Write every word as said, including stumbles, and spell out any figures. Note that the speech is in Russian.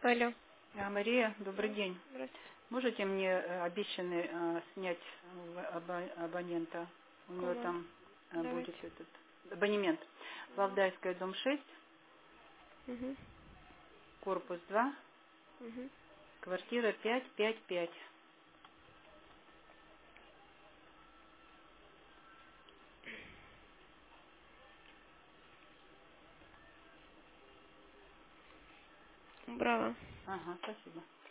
Алло. А, Мария, добрый день. Здравствуйте. Можете мне э, обещанный э, снять в- або- абонента? У него Кому? там э, Давайте. будет этот абонемент. Валдайская, дом шесть, Угу. корпус два, Угу. квартира пять пять пять. Браво. Ага, спасибо.